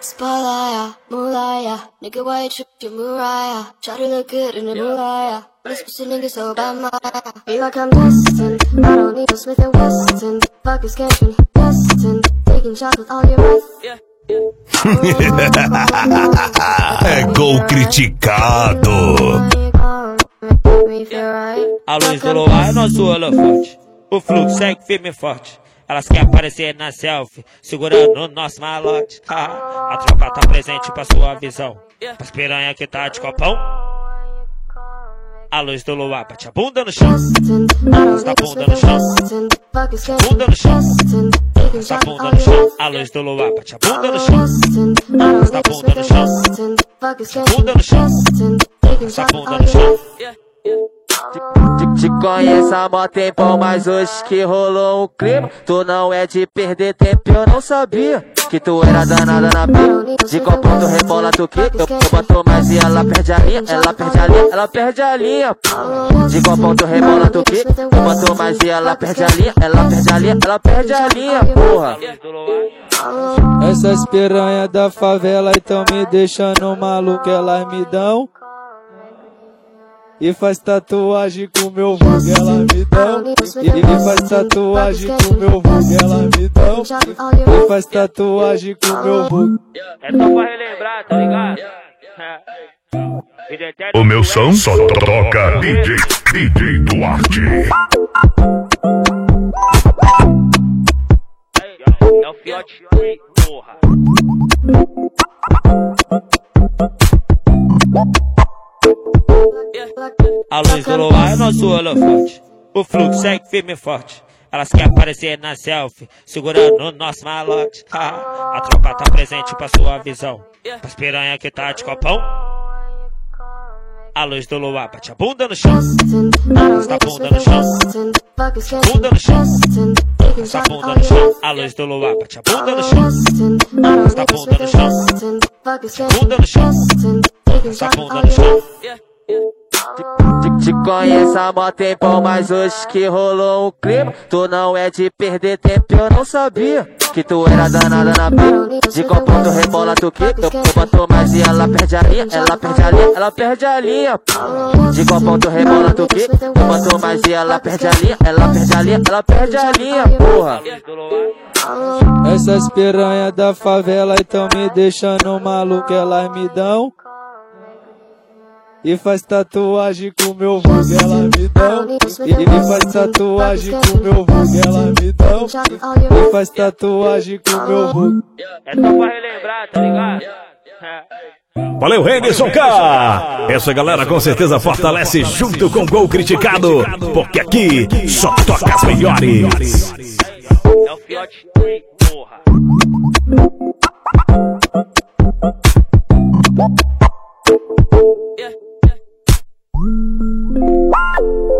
Spotlight, moonlight, nigga, why you tripped your Mariah? Try to look good in the moonlight. This pussy nigga so bad, my. Feel like I'm destined. I don't need no Smith and Wesson. Fuck is catching, destined. Taking shots with all your breath. É gol criticado. A luz do luar é nosso elefante. O fluxo segue firme e forte. Elas querem aparecer na selfie, segurando o nosso malote. A tropa tá presente pra sua visão. As piranha que tá de copão. A luz do luar bate a bunda no chão. A luz da bunda no chão. Bunda no chão. A bunda no chão. A luz do luar bate a bunda no chão. A luz da bunda no chão. Bunda no chão. A bunda no chão. Te conheço há mó tempão, mas hoje que rolou um clima. Tu não é de perder tempo, eu não sabia que tu era danada na pia. De copão tu rebola, tu quica. Eu boto mais e ela perde a linha. Ela perde a linha, ela perde a linha. De copão tu rebola, tu quica. Eu boto mais e ela perde a linha. Ela perde a linha, ela perde a linha, porra. Essas piranha da favela então me deixando maluco, elas me dão. E faz tatuagem com meu vulgo, ela me dão. E faz tatuagem com meu vulgo, ela me dão. E faz tatuagem com meu vulgo. É só pra relembrar, tá ligado? O meu som só toca DJ Duarte. É o fiote, porra. A luz do luar é nosso elefante. O fluxo segue firme e forte. Elas querem aparecer na selfie, segurando o nosso malote. A tropa tá presente pra sua visão. As piranha que tá de copão. A luz do luar bate a bunda no chão. A luz da bunda no chão. Bunda no chão. A bunda no chão. A luz do luar bate a bunda no chão. A luz da bunda no chão. Bunda no chão. A bunda no chão. Te conheço há mó tempão, mas hoje que rolou um clima. Tu não é de perder tempo, eu não sabia que tu era danada na pia. De copão tu rebola, tu quica. Eu boto mais e ela perde a linha. Ela perde a linha, ela perde a linha. De copão tu rebola, tu quica. Eu boto mais e ela perde a linha. Ela perde a linha, ela perde a linha, porra. Essas piranha da favela então me deixando maluco, elas me dão. E faz tatuagem com meu vulgo, ela me dão. E faz tatuagem com meu vulgo, ela me dão. E faz tatuagem com meu vulgo. É só pra relembrar, tá ligado? Valeu, Renderson K! Essa galera com certeza fortalece junto com o Gol Criticado, porque aqui só toca as melhores. É o fiote, porra.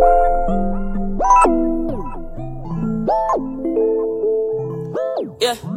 Yeah.